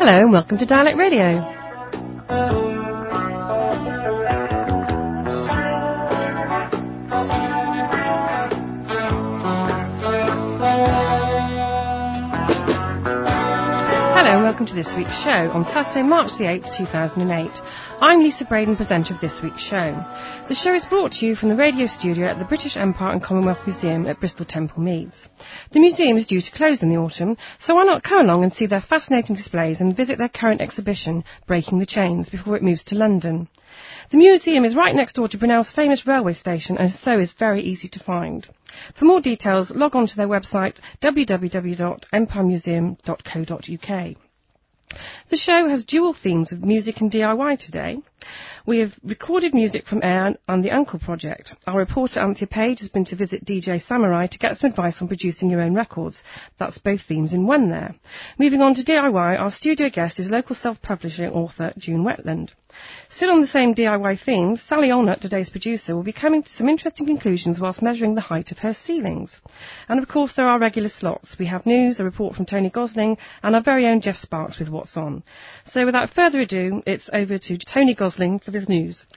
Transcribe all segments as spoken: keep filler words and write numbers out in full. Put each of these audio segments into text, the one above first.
Hello and welcome to Dialect Radio. Hello and welcome to this week's show on Saturday, March the eighth, two thousand eight. I'm Lisa Braden, presenter of this week's show. The show is brought to you from the radio studio at the British Empire and Commonwealth Museum at Bristol Temple Meads. The museum is due to close in the autumn, so why not come along and see their fascinating displays and visit their current exhibition, Breaking the Chains, before it moves to London. The museum is right next door to Brunel's famous railway station and so is very easy to find. For more details, log on to their website w w w dot empire museum dot co dot u k. The show has dual themes of music and D I Y today. We have recorded music from Air and the Uncle Project. Our reporter Anthea Page has been to visit D J Samurai to get some advice on producing your own records. That's both themes in one there. Moving on to D I Y, our studio guest is local self-publishing author June Wetland. Still on the same D I Y theme, Sally Olnut, today's producer, will be coming to some interesting conclusions whilst measuring the height of her ceilings. And of course there are regular slots. We have news, a report from Tony Gosling, and our very own Jeff Sparks with What's On. So without further ado, it's over to Tony Gosling for the news.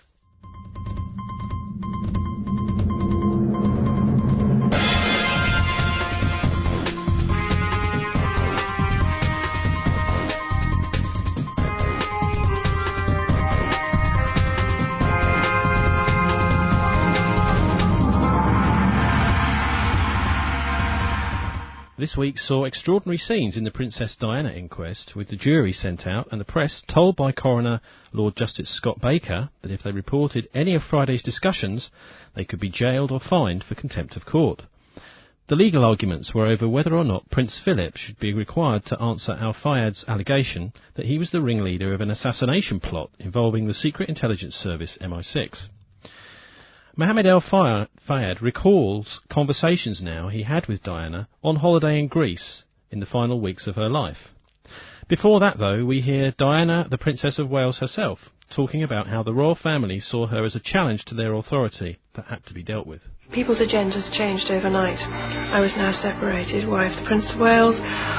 This week saw extraordinary scenes in the Princess Diana inquest, with the jury sent out and the press told by Coroner Lord Justice Scott Baker that if they reported any of Friday's discussions, they could be jailed or fined for contempt of court. The legal arguments were over whether or not Prince Philip should be required to answer Al Fayad's allegation that he was the ringleader of an assassination plot involving the Secret Intelligence Service M I six. Mohammed Al Fayed recalls conversations now he had with Diana on holiday in Greece in the final weeks of her life. Before that, though, we hear Diana, the Princess of Wales herself, talking about how the royal family saw her as a challenge to their authority that had to be dealt with. People's agendas changed overnight. I was now separated, wife of the Prince of Wales.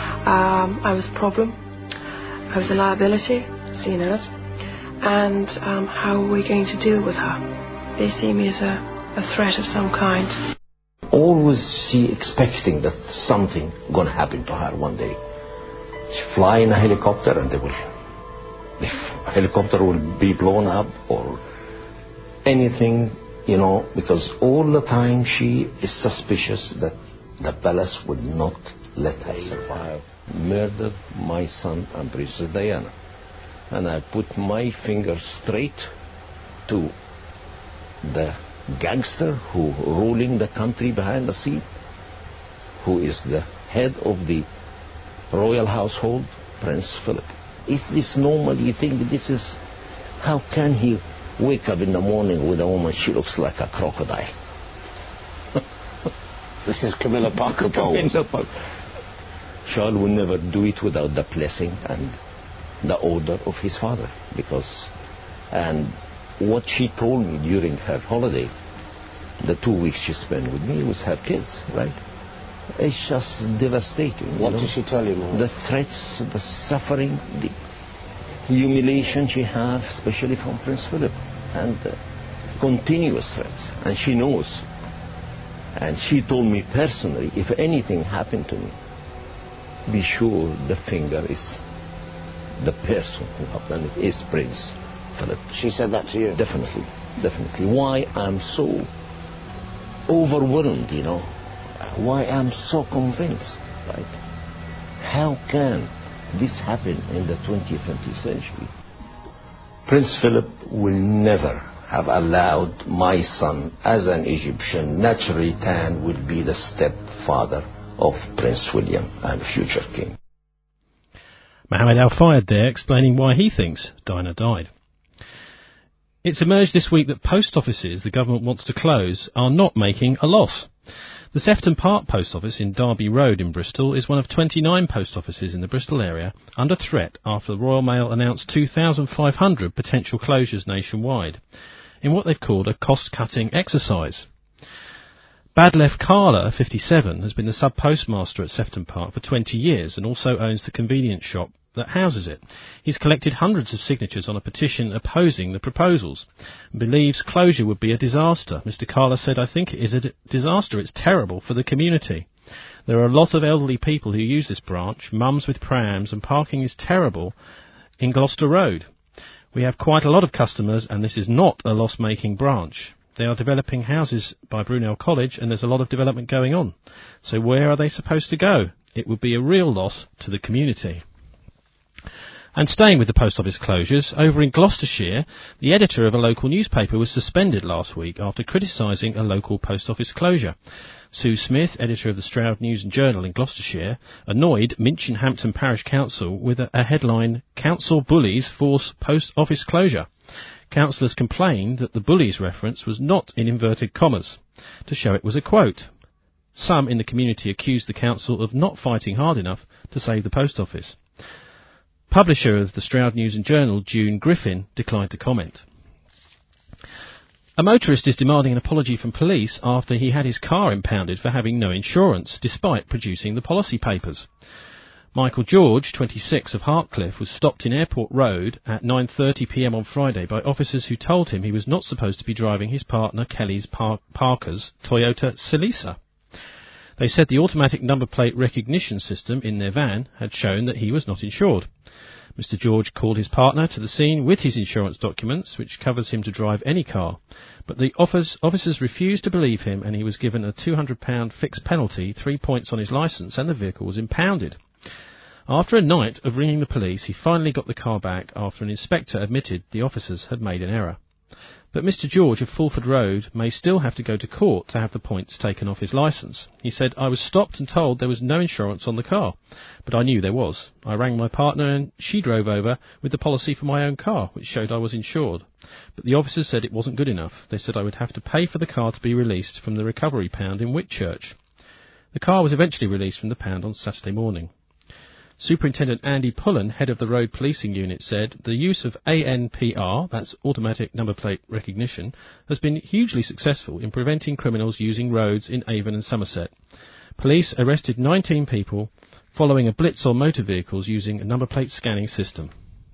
Um, I was a problem. I was a liability, seen as. And um, how are we going to deal with her? They see me as a, a threat of some kind. Always she expecting that something gonna happen to her one day. She fly in a helicopter and they will, if a helicopter will be blown up or anything, you know, because all the time she is suspicious that the palace would not let her survive. Murdered my son and Princess Diana. And I put my finger straight to the gangster who ruling the country behind the scene, who is the head of the royal household, Prince Philip. Is this normal? You think this is... How can he wake up in the morning with a woman, she looks like a crocodile? This is Camilla Parker Bowles. Charles will never do it without the blessing and the order of his father, because... and what she told me during her holiday, the two weeks she spent with me, with her kids, right? It's just devastating. What you know? did she tell you, Mom? The threats, the suffering, the humiliation she has, especially from Prince Philip, and uh, continuous threats. And she knows. And she told me personally, if anything happened to me, be sure the finger is the person who have done it is Prince Philip. She said that to you? Definitely, definitely. Why I'm so overwhelmed, you know? Why I'm so convinced, right? How can this happen in the twenty-first century? Prince Philip will never have allowed my son, as an Egyptian, naturally tan, will be the stepfather of Prince William and future king. Mohammed Al Fayed there explaining why he thinks Diana died. It's emerged this week that post offices the government wants to close are not making a loss. The Sefton Park Post Office in Derby Road in Bristol is one of twenty-nine post offices in the Bristol area under threat after the Royal Mail announced two thousand five hundred potential closures nationwide in what they've called a cost-cutting exercise. Badlef Carla, fifty-seven, has been the sub-postmaster at Sefton Park for twenty years and also owns the convenience shop that houses it. He's collected hundreds of signatures on a petition opposing the proposals and believes closure would be a disaster. Mister Carla said, "I think it is a d- disaster. It's terrible for the community. There are a lot of elderly people who use this branch, mums with prams, and parking is terrible in Gloucester Road. We have quite a lot of customers, and this is not a loss-making branch. They are developing houses by Brunel College, and there's a lot of development going on. So where are they supposed to go? It would be a real loss to the community." And staying with the post office closures, over in Gloucestershire, the editor of a local newspaper was suspended last week after criticising a local post office closure. Sue Smith, editor of the Stroud News and Journal in Gloucestershire, annoyed Minchin Hampton Parish Council with a, a headline, "Council Bullies Force Post Office Closure." Councillors complained that the bullies reference was not in inverted commas, to show it was a quote. Some in the community accused the council of not fighting hard enough to save the post office. Publisher of the Stroud News and Journal, June Griffin, declined to comment. A motorist is demanding an apology from police after he had his car impounded for having no insurance, despite producing the policy papers. Michael George, twenty-six, of Hartcliffe, was stopped in Airport Road at nine thirty p m on Friday by officers who told him he was not supposed to be driving his partner Kelly's Par- Parker's Toyota Celica. They said the automatic number plate recognition system in their van had shown that he was not insured. Mister George called his partner to the scene with his insurance documents, which covers him to drive any car, but the office, officers refused to believe him, and he was given a two hundred pounds fixed penalty, three points on his licence, and the vehicle was impounded. After a night of ringing the police, he finally got the car back after an inspector admitted the officers had made an error. But Mister George of Fulford Road may still have to go to court to have the points taken off his licence. He said, "I was stopped and told there was no insurance on the car, but I knew there was. I rang my partner and she drove over with the policy for my own car, which showed I was insured. But the officers said it wasn't good enough. They said I would have to pay for the car to be released from the recovery pound in Whitchurch." The car was eventually released from the pound on Saturday morning. Superintendent Andy Pullen, head of the Road Policing Unit, said the use of A N P R, that's automatic number plate recognition, has been hugely successful in preventing criminals using roads in Avon and Somerset. Police arrested nineteen people following a blitz on motor vehicles using a number plate scanning system.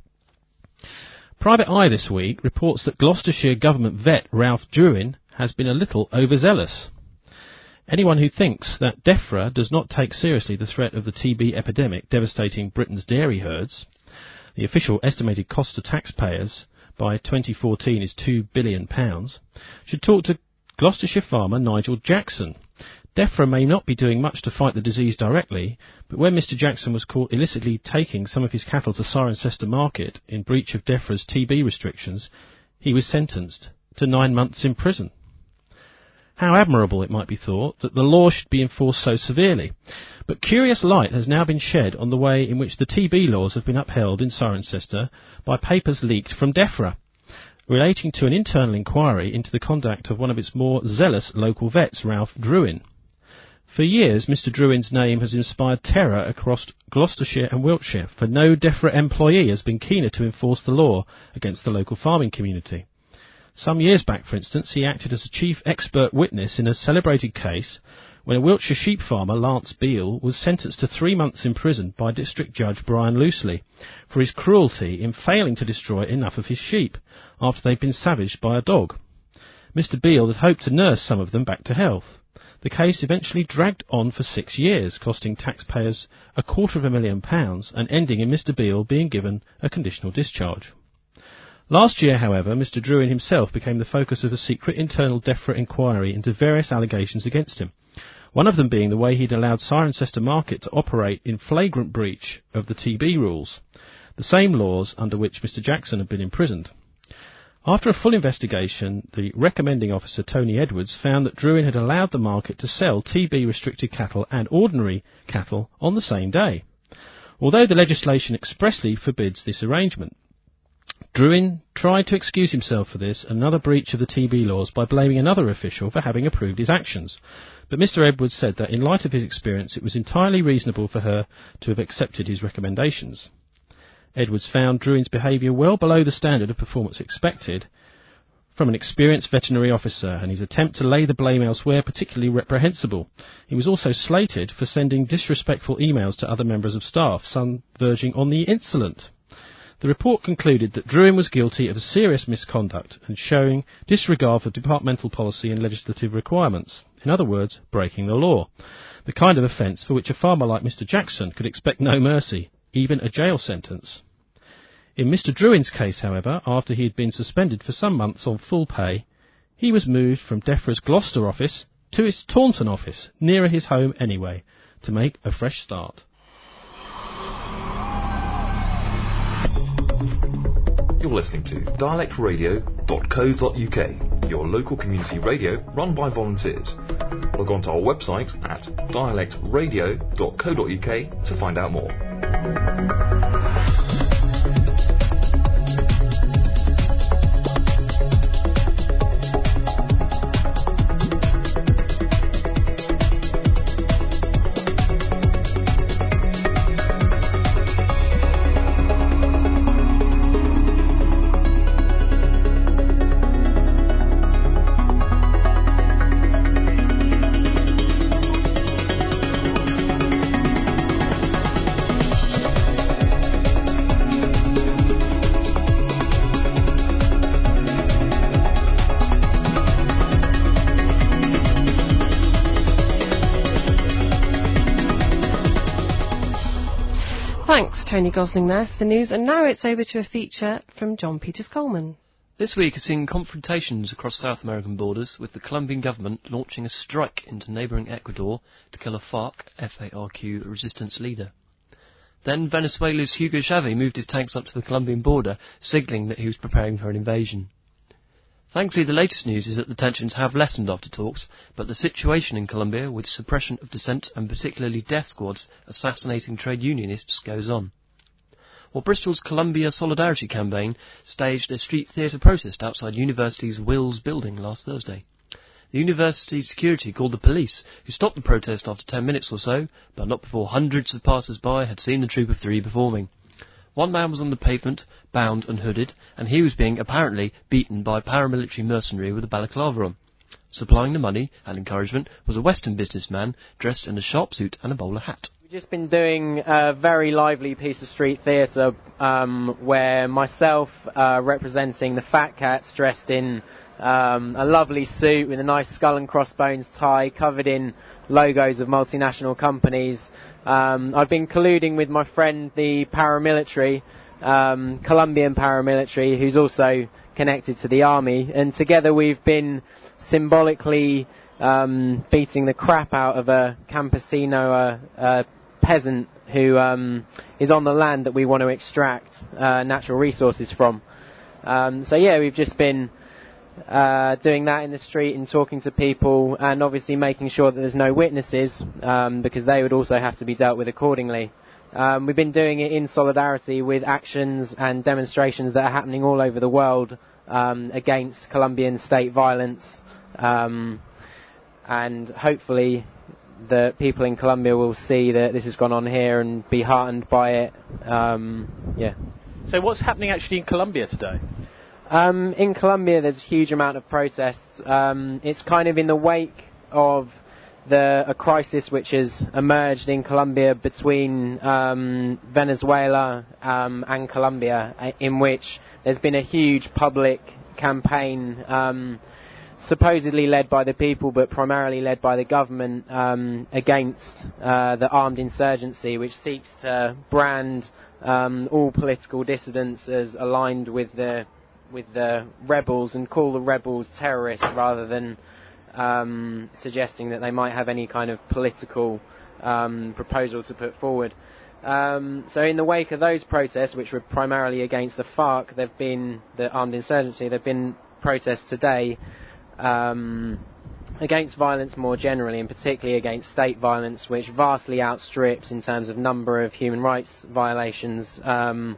Private Eye this week reports that Gloucestershire Government vet Ralph Druin has been a little overzealous. Anyone who thinks that DEFRA does not take seriously the threat of the T B epidemic devastating Britain's dairy herds, the official estimated cost to taxpayers by twenty fourteen is two billion pounds, should talk to Gloucestershire farmer Nigel Jackson. DEFRA may not be doing much to fight the disease directly, but when Mister Jackson was caught illicitly taking some of his cattle to Cirencester Market in breach of DEFRA's T B restrictions, he was sentenced to nine months in prison. How admirable, it might be thought, that the law should be enforced so severely. But curious light has now been shed on the way in which the T B laws have been upheld in Cirencester by papers leaked from DEFRA, relating to an internal inquiry into the conduct of one of its more zealous local vets, Ralph Druin. For years, Mister Druin's name has inspired terror across Gloucestershire and Wiltshire, for no DEFRA employee has been keener to enforce the law against the local farming community. Some years back, for instance, he acted as a chief expert witness in a celebrated case when a Wiltshire sheep farmer, Lance Beale, was sentenced to three months in prison by District Judge Brian Loosely for his cruelty in failing to destroy enough of his sheep after they'd been savaged by a dog. Mister Beale had hoped to nurse some of them back to health. The case eventually dragged on for six years, costing taxpayers a quarter of a million pounds and ending in Mister Beale being given a conditional discharge. Last year, however, Mister Druin himself became the focus of a secret internal DEFRA inquiry into various allegations against him, one of them being the way he'd allowed Cirencester Market to operate in flagrant breach of the T B rules, the same laws under which Mister Jackson had been imprisoned. After a full investigation, the recommending officer, Tony Edwards, found that Druin had allowed the market to sell T B-restricted cattle and ordinary cattle on the same day, although the legislation expressly forbids this arrangement. Druin tried to excuse himself for this, another breach of the T B laws, by blaming another official for having approved his actions. But Mister Edwards said that in light of his experience it was entirely reasonable for her to have accepted his recommendations. Edwards found Druin's behaviour well below the standard of performance expected from an experienced veterinary officer, and his attempt to lay the blame elsewhere particularly reprehensible. He was also slated for sending disrespectful emails to other members of staff, some verging on the insolent. The report concluded that Druin was guilty of serious misconduct and showing disregard for departmental policy and legislative requirements. In other words, breaking the law. The kind of offence for which a farmer like Mister Jackson could expect no mercy, even a jail sentence. In Mister Druin's case, however, after he had been suspended for some months on full pay, he was moved from DEFRA's Gloucester office to its Taunton office, nearer his home anyway, to make a fresh start. You're listening to dialect radio dot co dot U K, your local community radio run by volunteers. Log on to our website at dialect radio dot co dot U K to find out more. Thanks, Tony Gosling there for the news, and now it's over to a feature from John Peters Coleman. This week has seen confrontations across South American borders, with the Colombian government launching a strike into neighbouring Ecuador to kill a FARC, F A R Q, resistance leader. Then Venezuela's Hugo Chavez moved his tanks up to the Colombian border, signalling that he was preparing for an invasion. Thankfully, the latest news is that the tensions have lessened after talks, but the situation in Colombia, with suppression of dissent and particularly death squads assassinating trade unionists, goes on. Well, Bristol's Colombia Solidarity Campaign staged a street theatre protest outside university's Wills building last Thursday. The university's security called the police, who stopped the protest after ten minutes or so, but not before hundreds of passers-by had seen the troupe of three performing. One man was on the pavement, bound and hooded, and he was being apparently beaten by a paramilitary mercenary with a balaclava on. Supplying the money and encouragement was a Western businessman dressed in a sharp suit and a bowler hat. We've just been doing a very lively piece of street theatre um, where myself, uh, representing the Fat Cats, dressed in um, a lovely suit with a nice skull and crossbones tie covered in logos of multinational companies. Um, I've been colluding with my friend, the paramilitary, um, Colombian paramilitary, who's also connected to the army, and together we've been symbolically um, beating the crap out of a campesino, a, a peasant who um, is on the land that we want to extract uh, natural resources from. Um, so yeah, we've just been Uh, doing that in the street and talking to people, and obviously making sure that there's no witnesses, um, because they would also have to be dealt with accordingly. Um, we've been doing it in solidarity with actions and demonstrations that are happening all over the world um, against Colombian state violence, um, and hopefully the people in Colombia will see that this has gone on here and be heartened by it. Um, yeah. So what's happening actually in Colombia today? Um, in Colombia, there's a huge amount of protests. Um, it's kind of in the wake of the a crisis which has emerged in Colombia between um, Venezuela um, and Colombia, in which there's been a huge public campaign, um, supposedly led by the people, but primarily led by the government, um, against uh, the armed insurgency, which seeks to brand um, all political dissidents as aligned with the with the rebels and call the rebels terrorists, rather than um, suggesting that they might have any kind of political um, proposal to put forward. Um, so in the wake of those protests, which were primarily against the FARC, there have been the armed insurgency, there have been protests today um, against violence more generally, and particularly against state violence, which vastly outstrips, in terms of number of human rights violations, um,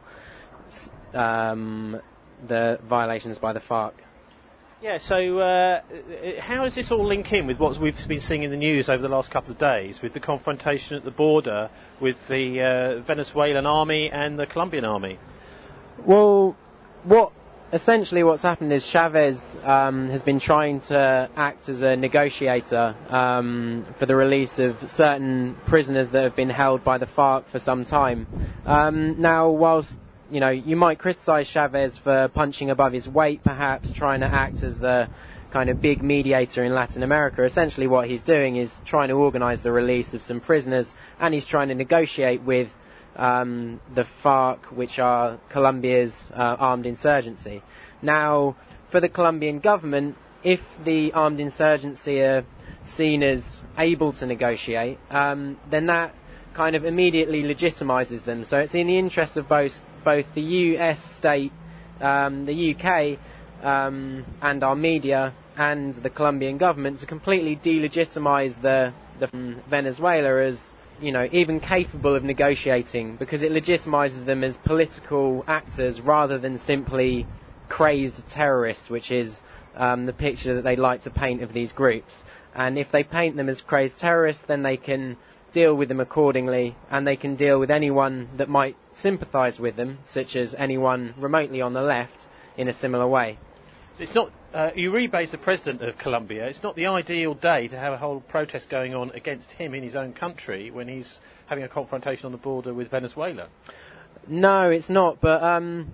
um, the violations by the FARC. Yeah, so uh, how does this all link in with what we've been seeing in the news over the last couple of days, with the confrontation at the border with the uh, Venezuelan army and the Colombian army? Well, what essentially what's happened is Chavez um, has been trying to act as a negotiator um, for the release of certain prisoners that have been held by the FARC for some time. Um, now, whilst you know you might criticise Chavez for punching above his weight, perhaps trying to act as the kind of big mediator in Latin America, essentially what he's doing is trying to organise the release of some prisoners, and he's trying to negotiate with Um, the FARC, which are Colombia's uh, armed insurgency. Now, for the Colombian government, if the armed insurgency are seen as able to negotiate, um, then that kind of immediately legitimises them. So it's in the interest of both both the U S state, um, the U K, um, and our media, and the Colombian government to completely delegitimise the, the Venezuela as, you know, even capable of negotiating, because it legitimises them as political actors rather than simply crazed terrorists, which is um, the picture that they like to paint of these groups. And if they paint them as crazed terrorists, then they can deal with them accordingly, and they can deal with anyone that might sympathise with them, such as anyone remotely on the left, in a similar way. It's not. Uh, Uribe is the president of Colombia. It's not the ideal day to have a whole protest going on against him in his own country when he's having a confrontation on the border with Venezuela. No, it's not. But um,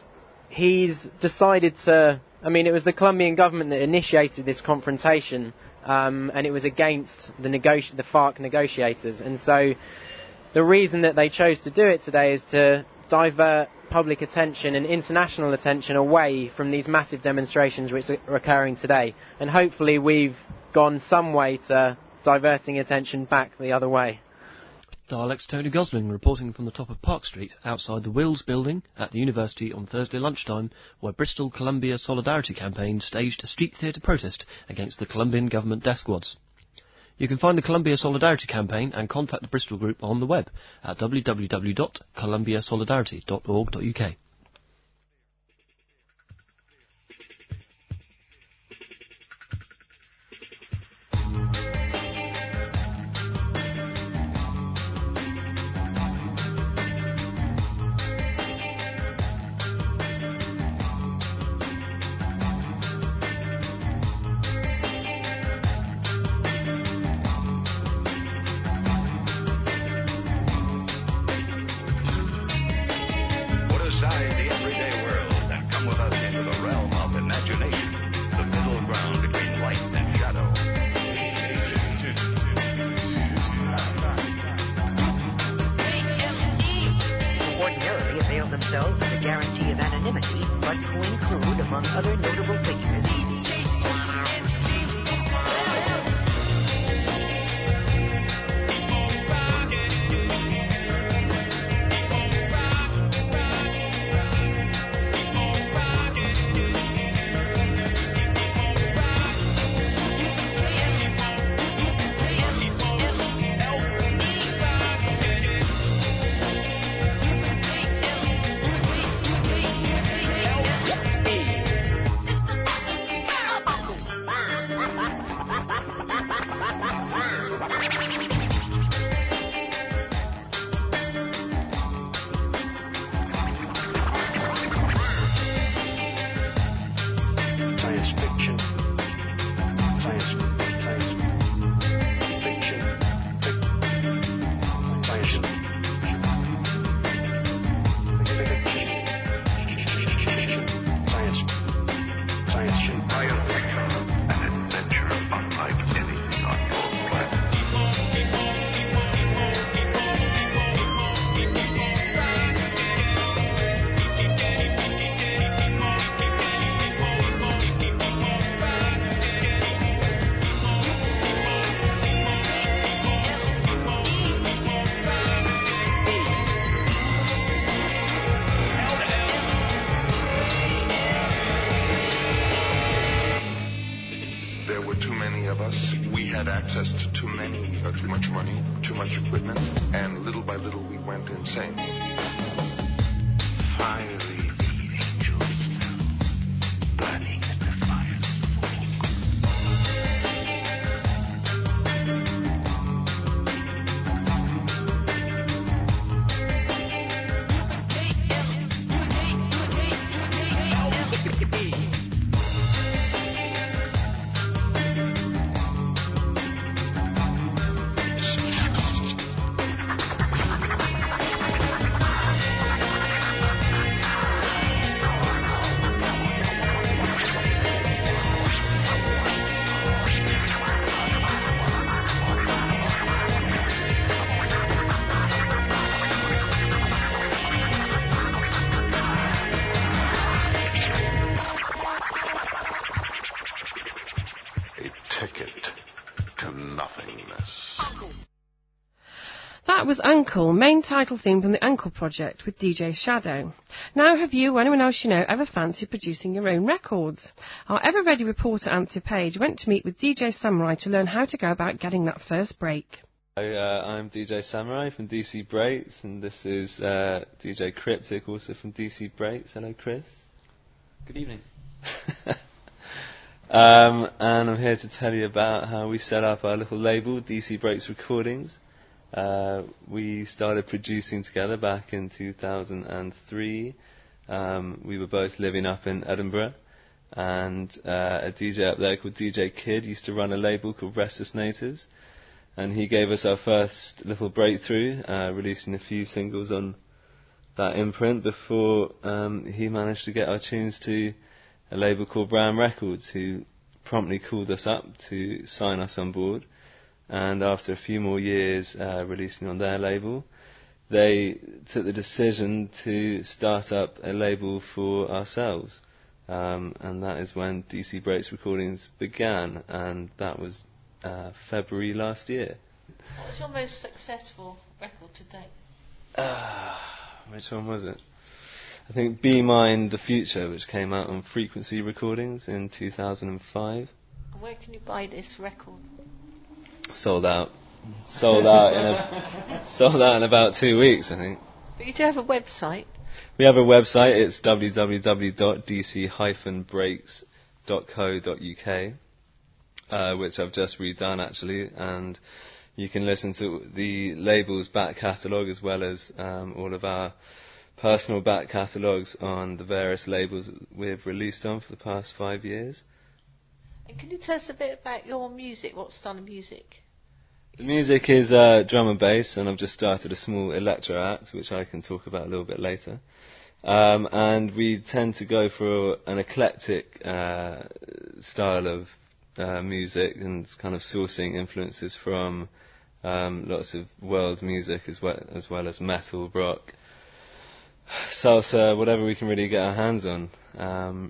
he's decided to. I mean, it was the Colombian government that initiated this confrontation, um, and it was against the negoti- the FARC negotiators. And so, the reason that they chose to do it today is to divert public attention and international attention away from these massive demonstrations which are occurring today, and hopefully we've gone some way to diverting attention back the other way. Dialect's Tony Gosling reporting from the top of Park Street outside the Wills building at the university on Thursday lunchtime, where Bristol Columbia Solidarity Campaign staged a street theatre protest against the Colombian government death squads. You can find the Columbia Solidarity Campaign and contact the Bristol group on the web at w w w dot columbia solidarity dot org dot u k. That was Uncle, main title theme from the Uncle Project with D J Shadow. Now, have you or anyone else you know ever fancied producing your own records? Our ever-ready reporter Anthea Page went to meet with D J Samurai to learn how to go about getting that first break. Hi, uh, I'm D J Samurai from D C Breaks, and this is uh, D J Cryptic, also from D C Breaks. Hello, Chris. Good evening. um, and I'm here to tell you about how we set up our little label, D C Breaks Recordings. Uh, we started producing together back in two thousand three. Um, we were both living up in Edinburgh, and uh, a D J up there called D J Kid used to run a label called Restless Natives, and he gave us our first little breakthrough, uh, releasing a few singles on that imprint before um, he managed to get our tunes to a label called Brown Records, who promptly called us up to sign us on board. And after a few more years uh, releasing on their label, they took the decision to start up a label for ourselves. Um, and that is when D C Breaks Recordings began, and that was uh, February last year. What was your most successful record to date? Uh, which one was it? I think Be Mine The Future, which came out on Frequency Recordings in two thousand five. And where can you buy this record? Sold out. Sold out in a, sold out in about two weeks, I think. But you do have a website. We have a website. It's w w w dot d c dash breaks dot co dot u k, uh, which I've just redone actually, and you can listen to the label's back catalogue as well as um, all of our personal back catalogues on the various labels that we've released on for the past five years. And can you tell us a bit about your music? What style of music? The music is uh, drum and bass, and I've just started a small electro act, which I can talk about a little bit later. Um, and we tend to go for an eclectic uh, style of uh, music, and kind of sourcing influences from um, lots of world music as well, as well as metal, rock, salsa, whatever we can really get our hands on. Um,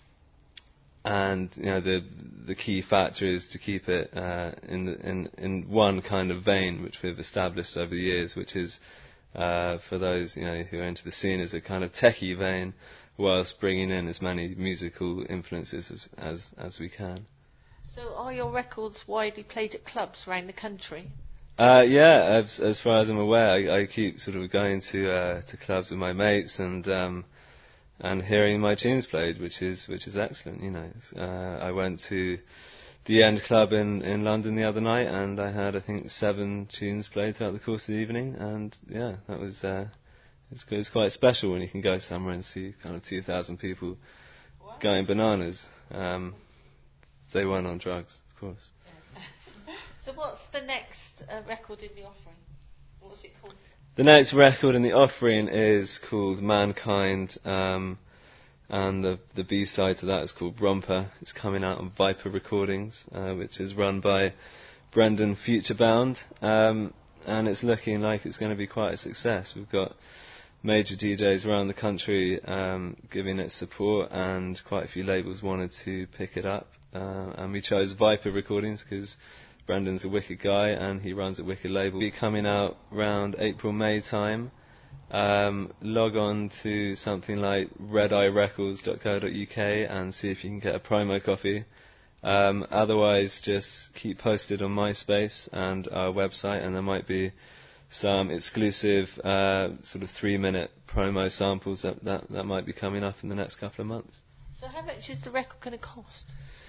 And you know the the key factor is to keep it uh, in the, in in one kind of vein, which we've established over the years, which is uh, for those you know who are into the scene, as a kind of techie vein, whilst bringing in as many musical influences as as, as we can. So, are your records widely played at clubs around the country? Uh, yeah, as as far as I'm aware, I, I keep sort of going to uh, to clubs with my mates and. Um, And hearing my tunes played, which is which is excellent, you know. Uh, I went to the End Club in, in London the other night, and I had I think seven tunes played throughout the course of the evening, and yeah, that was uh, it's, it's quite special when you can go somewhere and see kind of two thousand people wow. going bananas. Um, they weren't on drugs, of course. Yeah. So what's the next uh, record in the offering? What was it called? The next record in the offering is called Mankind, um, and the the B-side to that is called Romper. It's coming out on Viper Recordings, uh, which is run by Brendan Futurebound, um, and it's looking like it's going to be quite a success. We've got major D Js around the country um, giving it support, and quite a few labels wanted to pick it up, uh, and we chose Viper Recordings because Brendan's a wicked guy and he runs a wicked label. It'll be coming out around April, May time. Um, log on to something like red eye records dot co dot u k and see if you can get a promo copy. Um, otherwise, just keep posted on MySpace and our website, and there might be some exclusive uh, sort of three-minute promo samples that, that, that might be coming up in the next couple of months. So how much is the record going to cost?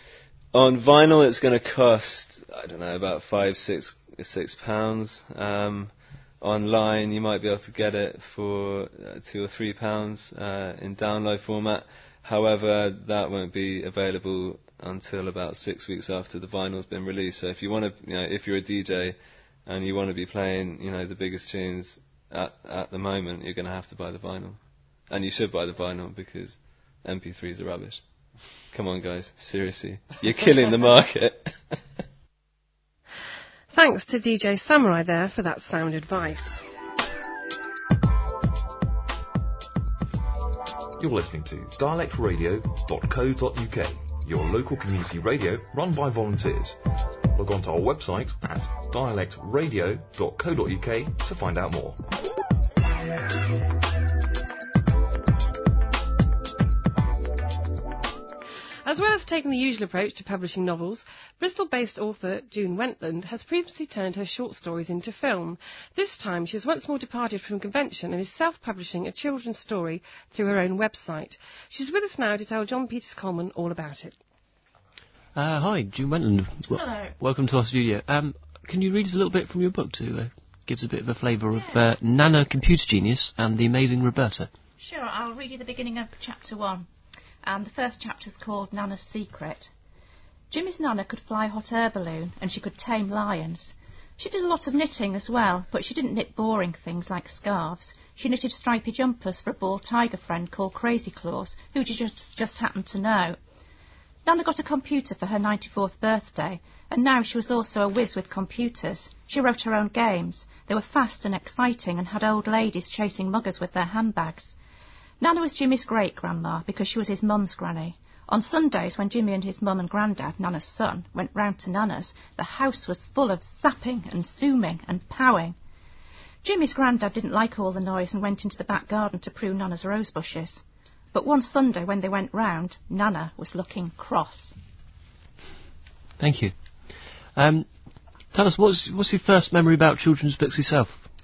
On vinyl, it's going to cost, I don't know, about five, six, six pounds. Um, online, you might be able to get it for uh, two or three pounds uh, in download format. However, that won't be available until about six weeks after the vinyl's been released. So if you want to, you know, if you're a D J and you want to be playing, you know, the biggest tunes at at the moment, you're going to have to buy the vinyl, and you should buy the vinyl because M P threes are rubbish. Come on, guys, seriously. You're killing the market. Thanks to D J Samurai there for that sound advice. You're listening to dialect radio dot co dot u k, your local community radio run by volunteers. Log on to our website at dialect radio dot co dot uk to find out more. As well as taking the usual approach to publishing novels, Bristol-based author June Wentland has previously turned her short stories into film. This time she has once more departed from convention and is self-publishing a children's story through her own website. She's with us now to tell John Peters Coleman all about it. Uh, hi, June Wentland. W- Hello. Welcome to our studio. Um, can you read us a little bit from your book to uh, give us a bit of a flavour of uh, Nana, Computer Genius, and the Amazing Roberta? Sure, I'll read you the beginning of chapter one. And the first chapter is called Nana's Secret. Jimmy's Nana could fly a hot air balloon and she could tame lions. She did a lot of knitting as well, but she didn't knit boring things like scarves. She knitted stripy jumpers for a bald tiger friend called Crazy Claus, who she just, just happened to know. Nana got a computer for her ninety-fourth birthday, and now she was also a whiz with computers. She wrote her own games. They were fast and exciting and had old ladies chasing muggers with their handbags. Nana was Jimmy's great-grandma because she was his mum's granny. On Sundays, when Jimmy and his mum and grandad, Nana's son, went round to Nana's, the house was full of zapping and zooming and powing. Jimmy's grandad didn't like all the noise and went into the back garden to prune Nana's rose bushes. But one Sunday, when they went round, Nana was looking cross. Thank you. Um, tell us, what's, what's your first memory about children's books yourself?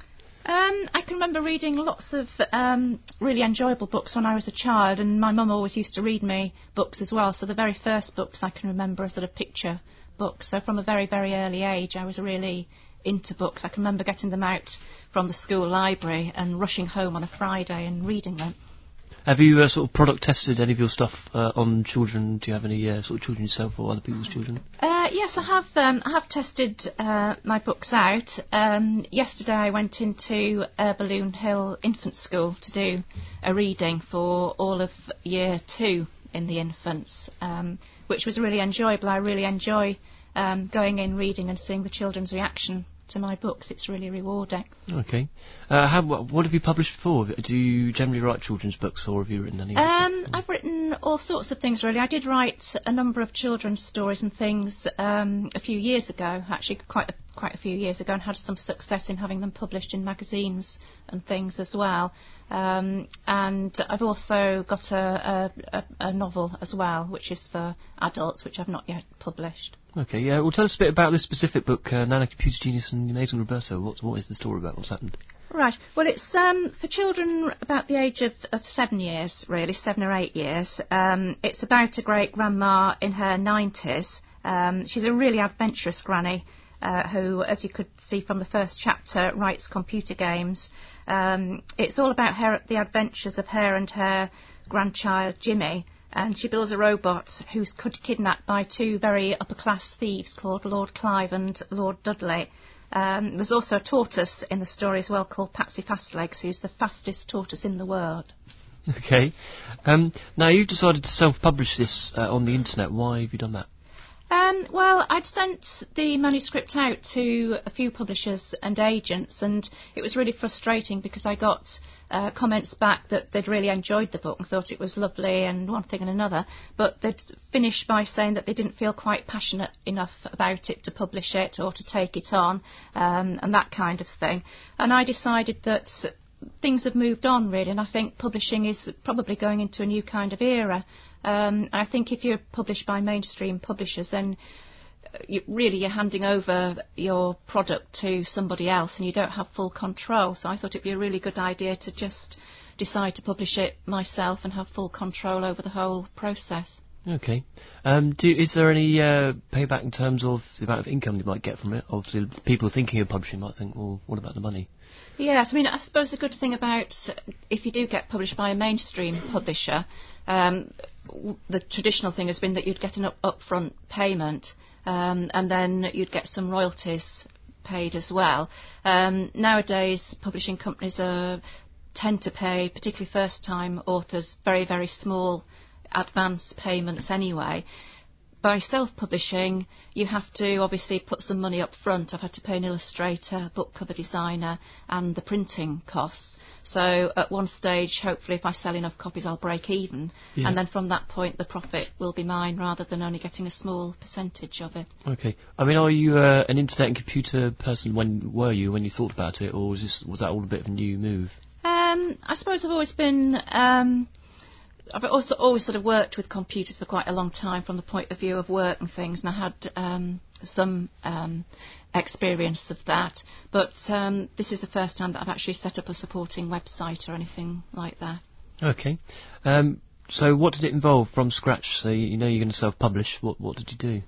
Um, I can remember reading lots of um, really enjoyable books when I was a child, and my mum always used to read me books as well, so the very first books I can remember are sort of picture books. So from a very, very early age I was really into books. I can remember getting them out from the school library and rushing home on a Friday and reading them. Have you uh, sort of product tested any of your stuff uh, on children? Do you have any uh, sort of children yourself or other people's children? Uh, yes, I have. Um, I have tested uh, my books out. Um, yesterday, I went into uh, Balloon Hill Infant School to do a reading for all of year two in the infants, um, which was really enjoyable. I really enjoy um, going in, reading, and seeing the children's reaction to my books. It's really rewarding. Okay. Uh, how, what have you published before? Do you generally write children's books, or have you written any? Um, I've written all sorts of things, really. I did write a number of children's stories and things um, a few years ago, actually quite a, quite a few years ago, and had some success in having them published in magazines and things as well. Um, and I've also got a, a, a novel as well, which is for adults, which I've not yet published. Okay, yeah. Well, tell us a bit about this specific book, uh, Nana, Computer Genius, and the Amazing Roberta. What, what is the story about? What's happened? Right. Well, it's um, for children about the age of, of seven years, really, seven or eight years. Um, it's about a great-grandma in her nineties. Um, she's a really adventurous granny uh, who, as you could see from the first chapter, writes computer games. Um, it's all about her, the adventures of her and her grandchild, Jimmy. And she builds a robot who's kidnapped by two very upper-class thieves called Lord Clive and Lord Dudley. Um, there's also a tortoise in the story as well called Patsy Fastlegs, who's the fastest tortoise in the world. Okay. Um, now, you've decided to self-publish this uh, on the internet. Why have you done that? Um, well, I'd sent the manuscript out to a few publishers and agents, and it was really frustrating because I got uh, comments back that they'd really enjoyed the book and thought it was lovely and one thing and another, but they'd finished by saying that they didn't feel quite passionate enough about it to publish it or to take it on, um, and that kind of thing. And I decided that things have moved on, really, and I think publishing is probably going into a new kind of era. Um, I think if you're published by mainstream publishers, then you, really you're handing over your product to somebody else and you don't have full control. So I thought it'd be a really good idea to just decide to publish it myself and have full control over the whole process. Okay. Um, do, is there any uh, payback in terms of the amount of income you might get from it? Obviously, people thinking of publishing might think, well, what about the money? Yes, I mean, I suppose the good thing about if you do get published by a mainstream publisher, um, w- the traditional thing has been that you'd get an up- upfront payment um, and then you'd get some royalties paid as well. Um, nowadays, publishing companies are, tend to pay, particularly first-time authors, very, very small advance payments anyway. by self-publishing, you have to obviously put some money up front. I've had to pay an illustrator, book cover designer, and the printing costs. So at one stage, hopefully, if I sell enough copies, I'll break even. Yeah. And then from that point, the profit will be mine rather than only getting a small percentage of it. Okay. I mean, are you uh, an internet and computer person? When were you when you thought about it, or was this was that all a bit of a new move? Um, I suppose I've always been. Um, I've also always sort of worked with computers for quite a long time from the point of view of work and things, and I had um, some um, experience of that. But um, this is the first time that I've actually set up a supporting website or anything like that. Okay. Um, so what did it involve from scratch? So you know you're going to self-publish. What what did you do?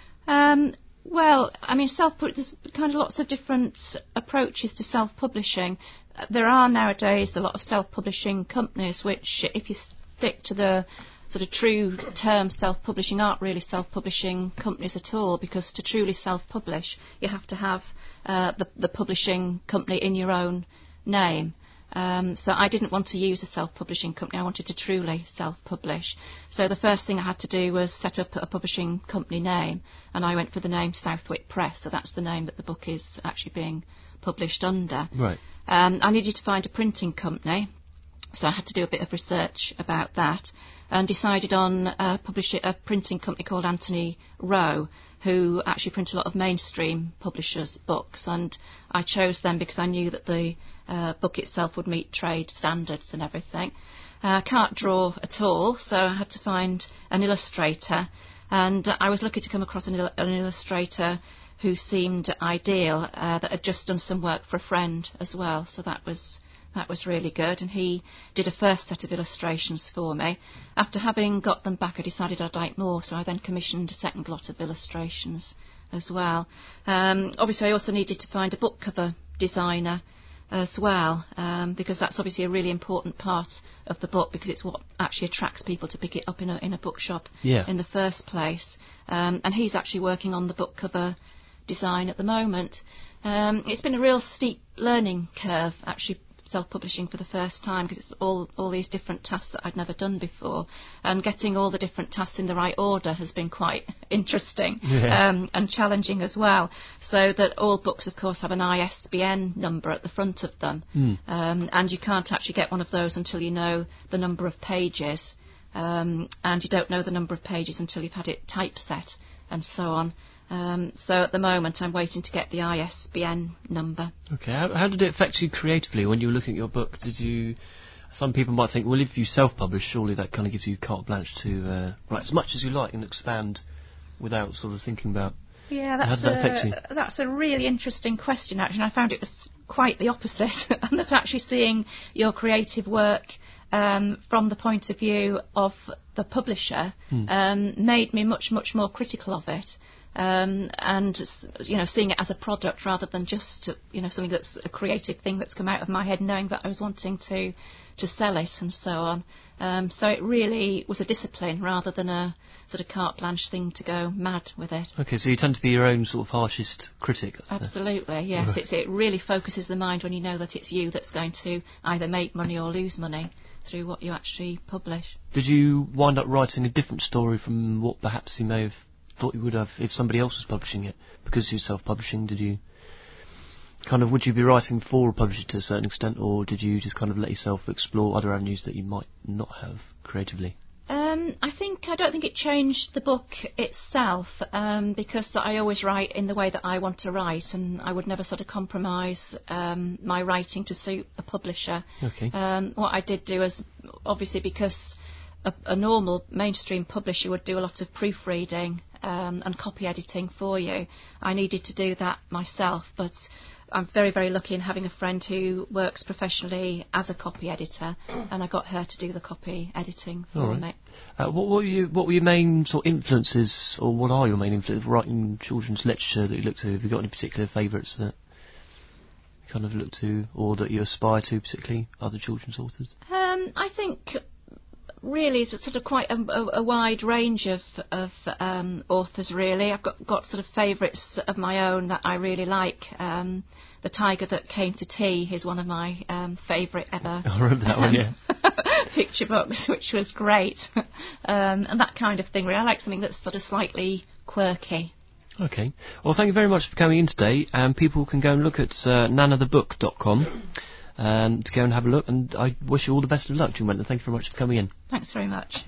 Um, well, I mean, self there's kind of lots of different approaches to self-publishing. There are nowadays a lot of self-publishing companies which, if you stick to the sort of true term self-publishing, aren't really self-publishing companies at all, because to truly self-publish you have to have uh, the, the publishing company in your own name. Um, so I didn't want to use a self-publishing company, I wanted to truly self-publish. So the first thing I had to do was set up a publishing company name, and I went for the name Southwick Press, so that's the name that the book is actually being published under. Right. Um, I needed to find a printing company, so I had to do a bit of research about that, and decided on uh, publishing a printing company called Anthony Rowe, who actually print a lot of mainstream publishers' books, and I chose them because I knew that the uh, book itself would meet trade standards and everything. I uh, can't draw at all, so I had to find an illustrator, and uh, I was lucky to come across an, il- an illustrator who seemed ideal, uh, that had just done some work for a friend as well, so that was that was really good, and he did a first set of illustrations for me. After having got them back, I decided I'd like more, so I then commissioned a second lot of illustrations as well. Um, obviously I also needed to find a book cover designer as well, um, because that's obviously a really important part of the book, because it's what actually attracts people to pick it up in a, in a bookshop yeah. in the first place. Um, and he's actually working on the book cover design at the moment. Um, it's been a real steep learning curve, actually, self-publishing for the first time, because it's all all these different tasks that I'd never done before, and getting all the different tasks in the right order has been quite interesting yeah. um, and challenging as well, so that all books of course have an I S B N number at the front of them, mm. um, and you can't actually get one of those until you know the number of pages, um, and you don't know the number of pages until you've had it typeset and so on. Um, so at the moment I'm waiting to get the I S B N number. Okay, how, how did it affect you creatively when you were looking at your book? Did you... Some people might think, well, if you self-publish, surely that kind of gives you carte blanche to uh, write as much as you like and expand without sort of thinking about... Yeah, that's, how did that affect a, you? that's a really interesting question, actually, and I found it was quite the opposite, and that actually seeing your creative work um, from the point of view of the publisher hmm. um, made me much, much more critical of it. Um, and, you know, seeing it as a product rather than just, you know, something that's a creative thing that's come out of my head, knowing that I was wanting to to sell it and so on. Um, so it really was a discipline rather than a sort of carte blanche thing to go mad with it. Okay, so you tend to be your own sort of harshest critic. Absolutely, yes. Right. It's, it really focuses the mind when you know that it's you that's going to either make money or lose money through what you actually publish. Did you wind up writing a different story from what perhaps you may have thought you would have if somebody else was publishing it? Because you're self-publishing, did you kind of, would you be writing for a publisher to a certain extent, or did you just kind of let yourself explore other avenues that you might not have creatively? Um, I think, I don't think it changed the book itself, um, because I always write in the way that I want to write, and I would never sort of compromise um, my writing to suit a publisher. Okay. Um, what I did do is, obviously because a, a normal mainstream publisher would do a lot of proofreading um, and copy editing for you, I needed to do that myself, but I'm very, very lucky in having a friend who works professionally as a copy editor, and I got her to do the copy editing for All right. me. Uh, what, what, were you, what were your main sort of influences, or what are your main influences writing children's literature that you look to? Have you got any particular favourites that you kind of look to, or that you aspire to, particularly other children's authors? Um, I think really it's sort of quite a, a, a wide range of, of um, authors, really. I've got, got sort of favourites of my own that I really like. Um, The Tiger That Came to Tea is one of my um, favourite ever I remember that one, yeah. picture books, which was great. um, and that kind of thing, really. I like something that's sort of slightly quirky. Okay. Well, thank you very much for coming in today. Um, people can go and look at uh, nana the book dot com um, to go and have a look. And I wish you all the best of luck, Jim Wentler. Thank you very much for coming in. Thanks very much.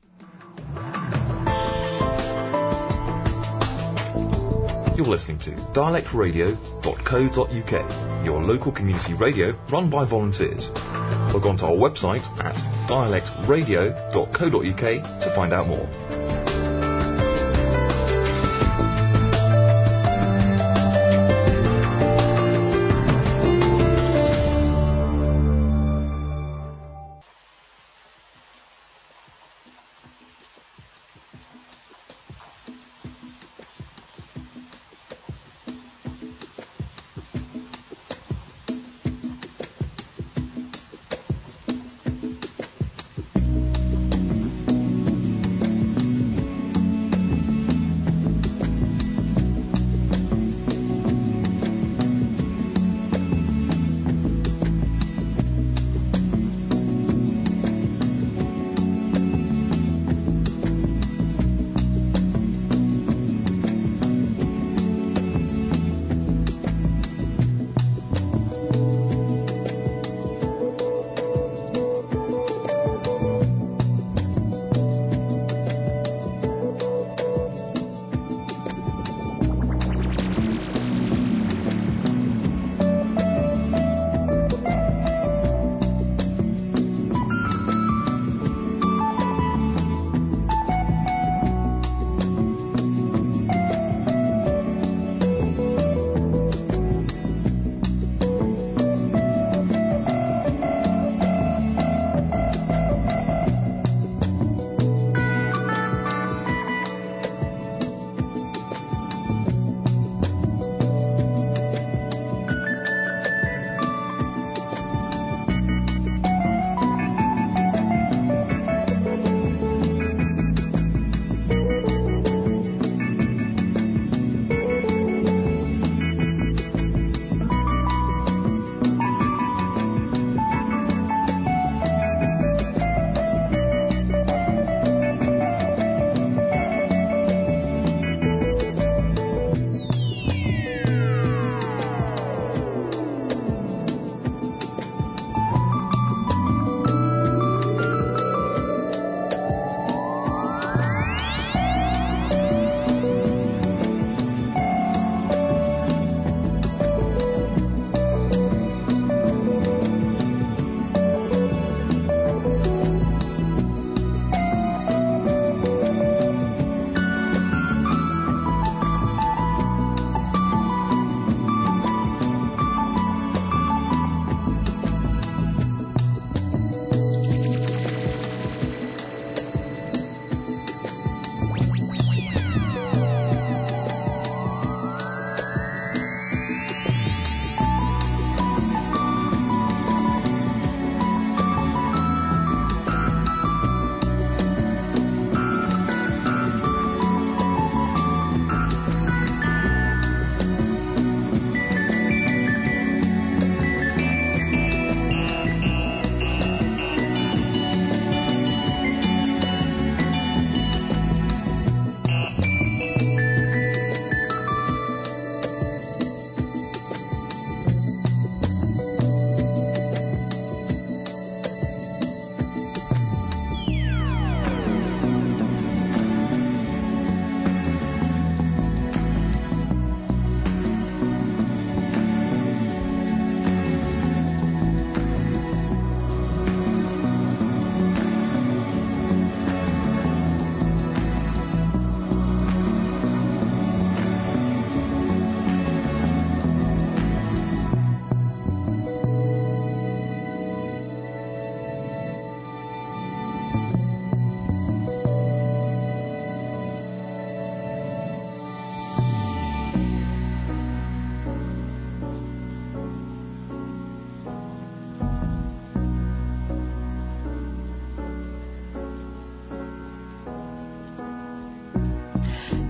You're listening to dialect radio dot co dot uk, your local community radio run by volunteers. Log on to our website at dialect radio dot co dot uk to find out more.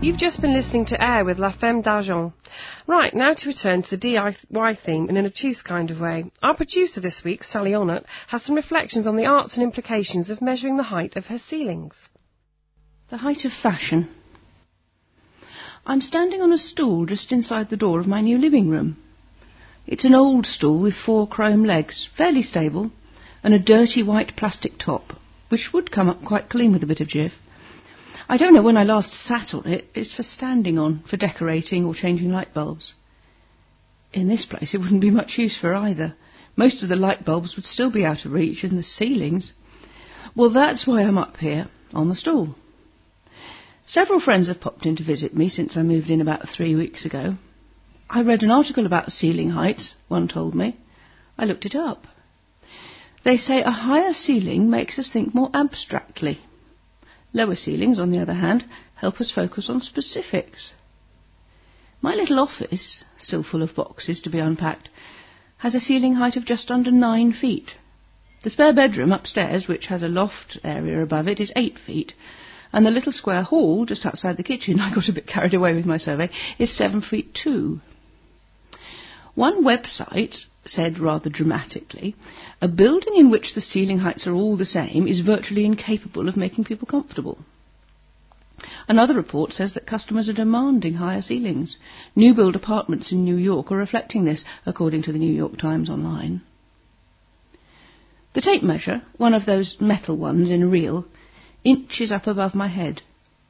You've just been listening to Air with La Femme d'Argent. Right, now to return to the D I Y theme in an obtuse kind of way. Our producer this week, Sally Onnett, has some reflections on the arts and implications of measuring the height of her ceilings. The height of fashion. I'm standing on a stool just inside the door of my new living room. It's an old stool with four chrome legs, fairly stable, and a dirty white plastic top, which would come up quite clean with a bit of jiff. I don't know when I last sat on it. It's for standing on, for decorating or changing light bulbs. In this place it wouldn't be much use for either. Most of the light bulbs would still be out of reach, and the ceilings... Well, that's why I'm up here, on the stool. Several friends have popped in to visit me since I moved in about three weeks ago. I read an article about ceiling heights, one told me. I looked it up. They say a higher ceiling makes us think more abstractly. Lower ceilings, on the other hand, help us focus on specifics. My little office, still full of boxes to be unpacked, has a ceiling height of just under nine feet. The spare bedroom upstairs, which has a loft area above it, is eight feet, and the little square hall just outside the kitchen, I got a bit carried away with my survey, is seven feet two. One website said rather dramatically, a building in which the ceiling heights are all the same is virtually incapable of making people comfortable. Another report says that customers are demanding higher ceilings. New build apartments in New York are reflecting this, according to the New York Times Online. The tape measure, one of those metal ones in a reel, inches up above my head.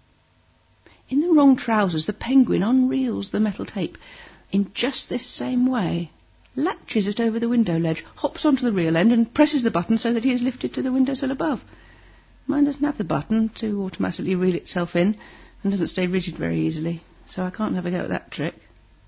In the wrong trousers, the penguin unreels the metal tape in just this same way, latches it over the window ledge, hops onto the reel end and presses the button so that he is lifted to the windowsill above. Mine doesn't have the button to automatically reel itself in and doesn't stay rigid very easily, so I can't have a go at that trick.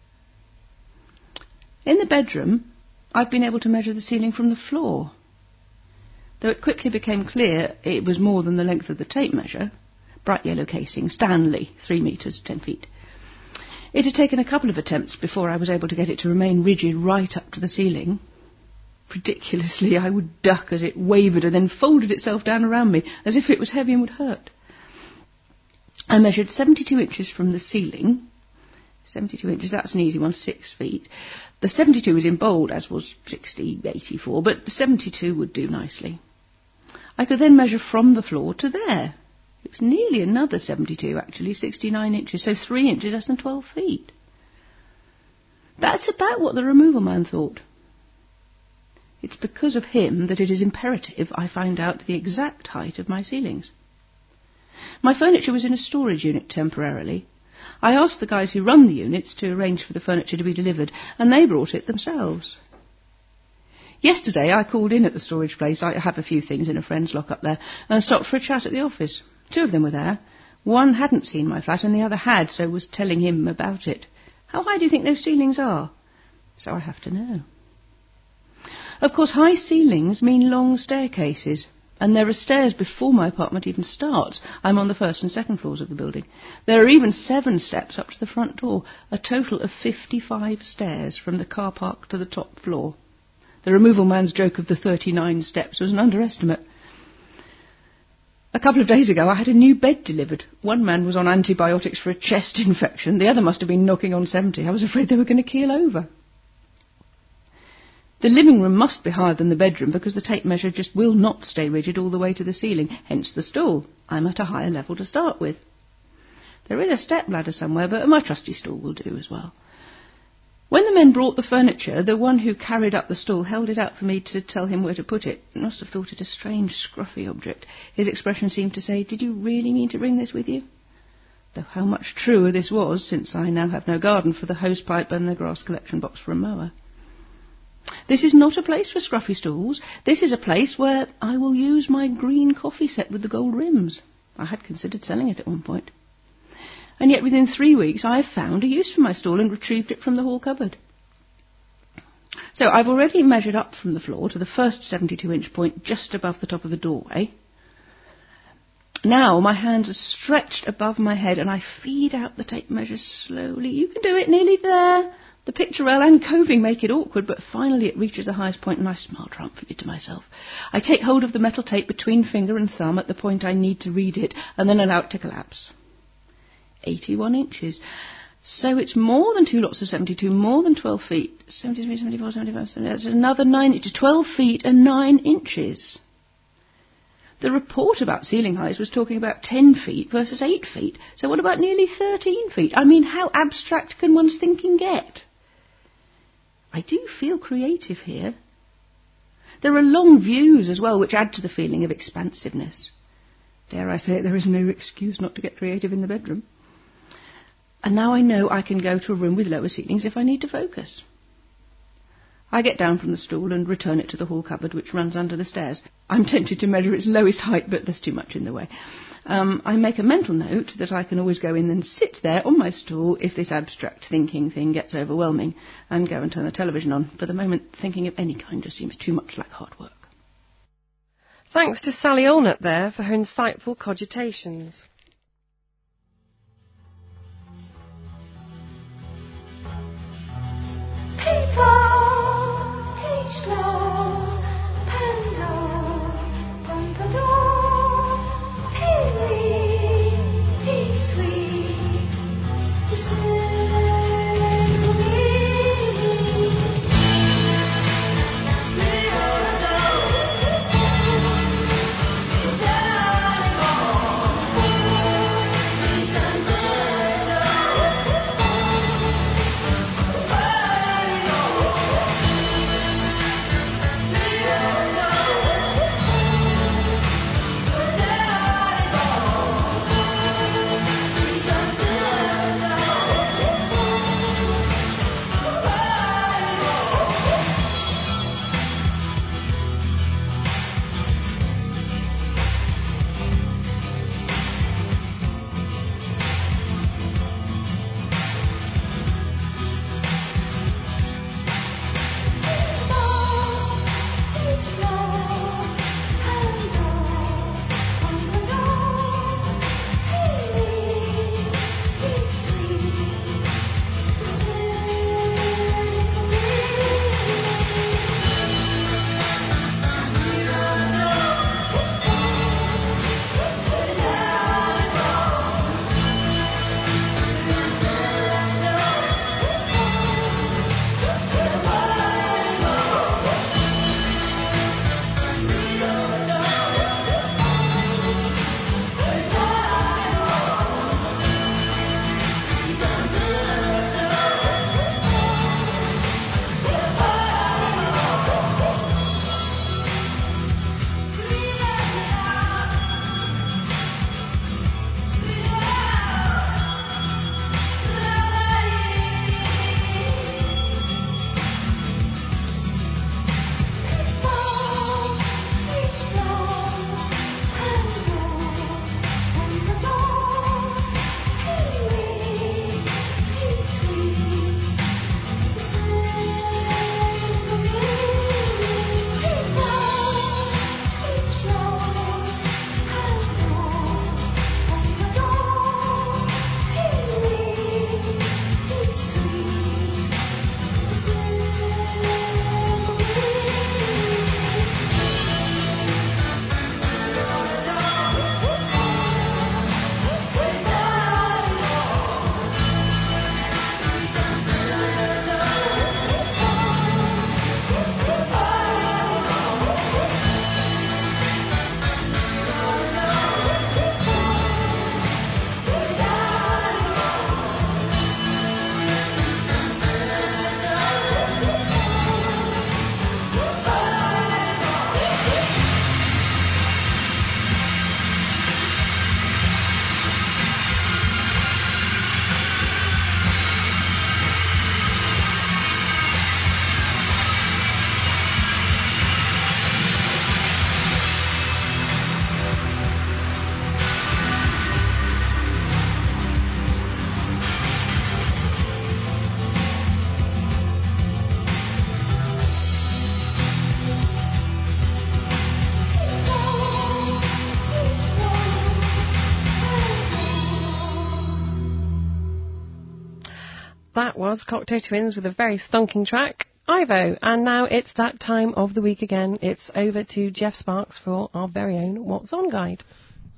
In the bedroom, I've been able to measure the ceiling from the floor. Though it quickly became clear it was more than the length of the tape measure, bright yellow casing, Stanley, three metres, ten feet. It had taken a couple of attempts before I was able to get it to remain rigid right up to the ceiling. Ridiculously, I would duck as it wavered and then folded itself down around me as if it was heavy and would hurt. I measured seventy-two inches from the ceiling. seventy-two inches, that's an easy one, six feet. The seventy-two was in bold, as was sixty, eighty-four, but seventy-two would do nicely. I could then measure from the floor to there. It was nearly another seventy-two, actually, sixty-nine inches, so three inches less than twelve feet. That's about what the removal man thought. It's because of him that it is imperative I find out the exact height of my ceilings. My furniture was in a storage unit temporarily. I asked the guys who run the units to arrange for the furniture to be delivered, and they brought it themselves. Yesterday I called in at the storage place. I have a few things in a friend's lock-up there, and stopped for a chat at the office. Two of them were there. One hadn't seen my flat and the other had, so was telling him about it. How high do you think those ceilings are? So I have to know. Of course, high ceilings mean long staircases, and there are stairs before my apartment even starts. I'm on the first and second floors of the building. There are even seven steps up to the front door, a total of fifty-five stairs from the car park to the top floor. The removal man's joke of the thirty-nine steps was an underestimate. A couple of days ago I had a new bed delivered. One man was on antibiotics for a chest infection. The other must have been knocking on seventy. I was afraid they were going to keel over. The living room must be higher than the bedroom because the tape measure just will not stay rigid all the way to the ceiling, hence the stool. I'm at a higher level to start with. There is a step ladder somewhere, but my trusty stool will do as well. When the men brought the furniture, the one who carried up the stool held it out for me to tell him where to put it. He must have thought it a strange, scruffy object. His expression seemed to say, "Did you really mean to bring this with you?" Though how much truer this was, since I now have no garden for the hosepipe and the grass collection box for a mower. This is not a place for scruffy stools. This is a place where I will use my green coffee set with the gold rims. I had considered selling it at one point. And yet within three weeks I have found a use for my stool and retrieved it from the hall cupboard. So I've already measured up from the floor to the first seventy-two inch point just above the top of the doorway. Now my hands are stretched above my head and I feed out the tape measure slowly. You can do it, nearly there. The pictorial and coving make it awkward, but finally it reaches the highest point and I smile triumphantly to myself. I take hold of the metal tape between finger and thumb at the point I need to read it and then allow it to collapse. eighty-one inches. So it's more than two lots of seventy-two, more than twelve feet. seventy-three, seventy-four, seventy-five, seventy, that's another nine inches. twelve feet and nine inches. The report about ceiling heights was talking about ten feet versus eight feet. So what about nearly thirteen feet? I mean, how abstract can one's thinking get? I do feel creative here. There are long views as well, which add to the feeling of expansiveness. Dare I say it, there is no excuse not to get creative in the bedroom. And now I know I can go to a room with lower ceilings if I need to focus. I get down from the stool and return it to the hall cupboard, which runs under the stairs. I'm tempted to measure its lowest height, but there's too much in the way. Um, I make a mental note that I can always go in and sit there on my stool if this abstract thinking thing gets overwhelming, and go and turn the television on. For the moment, thinking of any kind just seems too much like hard work. Thanks to Sally Allnutt there for her insightful cogitations. That was Cocteau Twins with a very stonking track, Ivo. And now it's that time of the week again. It's over to Jeff Sparks for our very own What's On guide.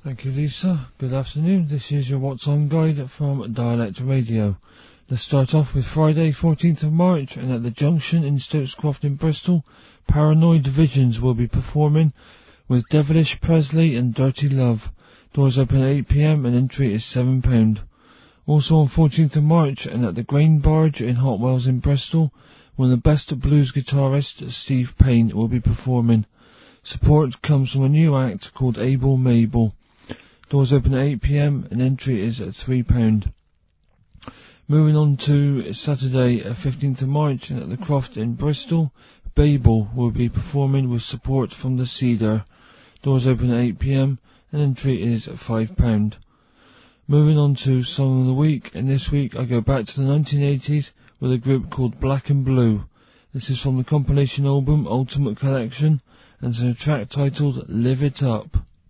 Thank you, Lisa. Good afternoon. This is your What's On guide from Dialect Radio. Let's start off with Friday, fourteenth of March, and at the Junction in Stokescroft in Bristol, Paranoid Visions will be performing with Devilish Presley and Dirty Love. Doors open at eight p m and entry is seven pounds. Also on fourteenth of March, and at the Grain Barge in Hotwells in Bristol, one of the best blues guitarists, Steve Payne, will be performing. Support comes from a new act called Abel Mabel. Doors open at eight p m and entry is at three pounds. Moving on to Saturday, fifteenth of March, and at the Croft in Bristol, Babel will be performing with support from the Cedar. Doors open at eight p m and entry is at five pounds. Moving on to Song of the Week, and this week I go back to the nineteen eighties with a group called Black and Blue. This is from the compilation album Ultimate Collection, and it's a track titled Live It Up.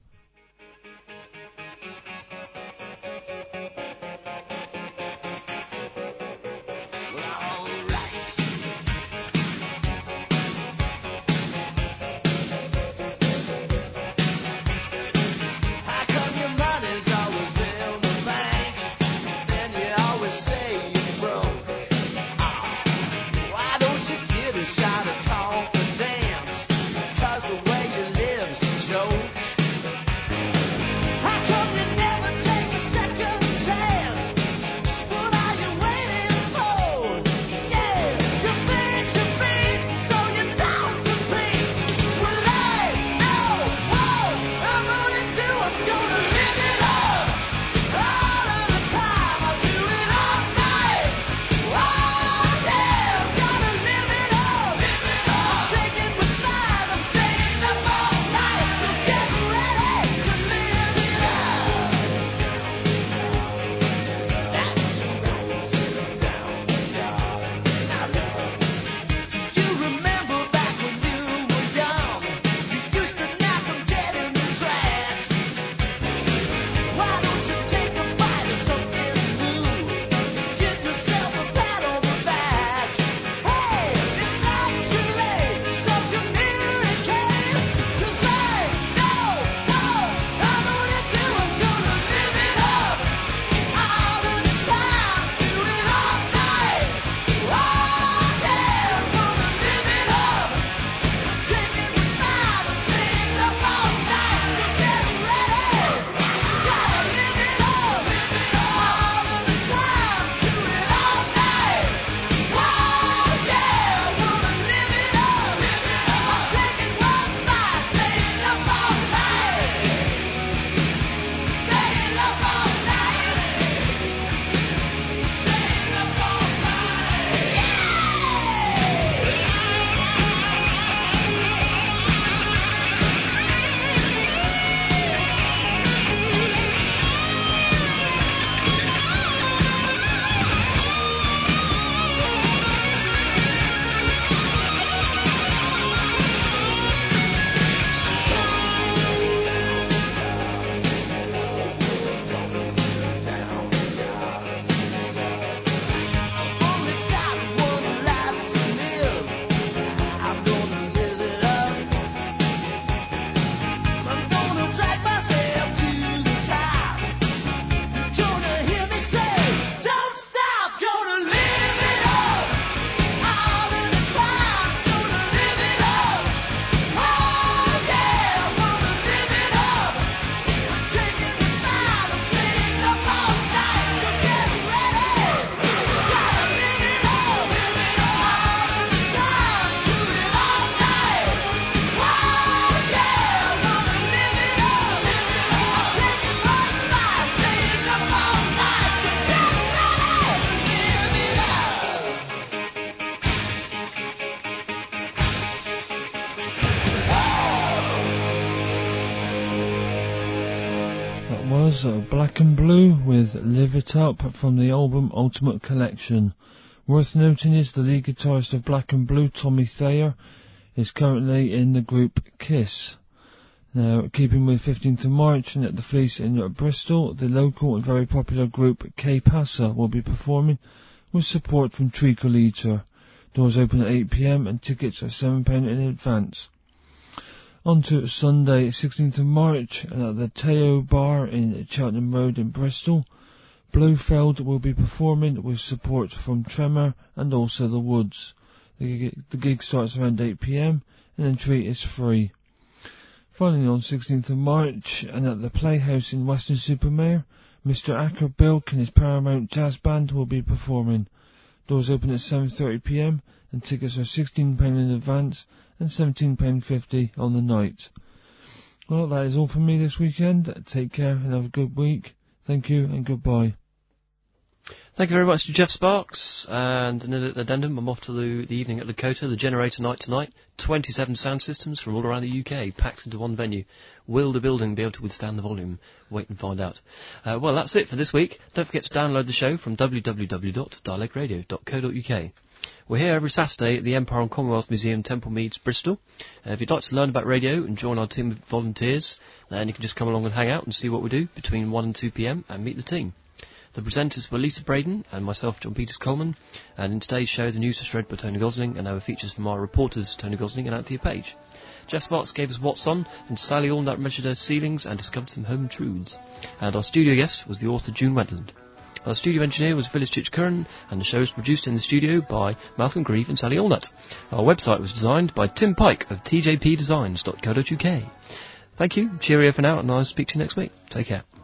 Black and Blue with Live It Up from the album Ultimate Collection. Worth noting is the lead guitarist of Black and Blue, Tommy Thayer, is currently in the group Kiss. Now, keeping with fifteenth of March, and at the Fleece in Bristol, the local and very popular group K-Passa will be performing with support from Treacle Eater. Doors open at eight p m and tickets are seven pounds in advance. On to Sunday, sixteenth of March, and at the Teo Bar in Cheltenham Road in Bristol, Blofeld will be performing with support from Tremor and also The Woods. The gig, the gig starts around eight p m and entry is free. Finally, on sixteenth of March, and at the Playhouse in Weston-super-Mare, Mister Acker Bilk and his Paramount Jazz Band will be performing. Doors open at seven thirty p m and tickets are sixteen pounds in advance and seventeen pounds fifty on the night. Well, that is all from me this weekend. Take care and have a good week. Thank you and goodbye. Thank you very much to Jeff Sparks, and an addendum, I'm off to the, the evening at Lakota, the Generator Night tonight. twenty-seven sound systems from all around the U K, packed into one venue. Will the building be able to withstand the volume? Wait and find out. Uh, well, that's it for this week. Don't forget to download the show from w w w dot dialect radio dot co dot u k. We're here every Saturday at the Empire and Commonwealth Museum, Temple Meads, Bristol. Uh, if you'd like to learn about radio and join our team of volunteers, then you can just come along and hang out and see what we do between one and two p m and meet the team. The presenters were Lisa Braden and myself, John Peters Coleman, and in today's show the news was read by Tony Gosling, and there were features from our reporters Tony Gosling and Anthea Page. Jeff Sparks gave us What's On, and Sally Allnut measured her ceilings and discovered some home truths. And our studio guest was the author June Wetland. Our studio engineer was Phyllis Chich-Curran, and the show was produced in the studio by Malcolm Grieve and Sally Allnut. Our website was designed by Tim Pike of t j p designs dot co dot u k. Thank you, cheerio for now, and I'll speak to you next week. Take care.